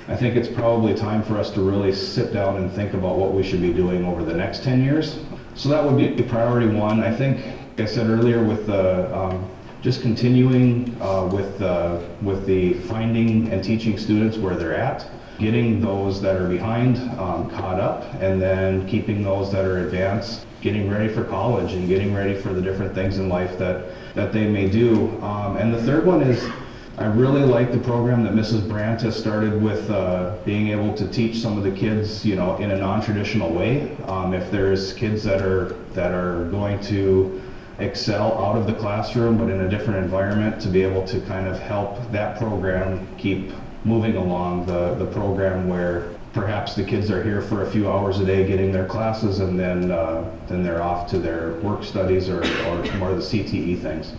I think it's probably time for us to really sit down and think about what we should be doing over the next 10 years. So that would be priority one. I think, like I said earlier, with the just continuing with the finding and teaching students where they're at, getting those that are behind caught up, and then keeping those that are advanced, getting ready for college and getting ready for the different things in life that they may do. And the third one is, I really like the program that Mrs. Brandt has started with being able to teach some of the kids, you know, in a non-traditional way. If there's kids that are going to excel out of the classroom but in a different environment, to be able to kind of help that program keep moving along, the program where perhaps the kids are here for a few hours a day getting their classes, and then they're off to their work studies or more of the CTE things.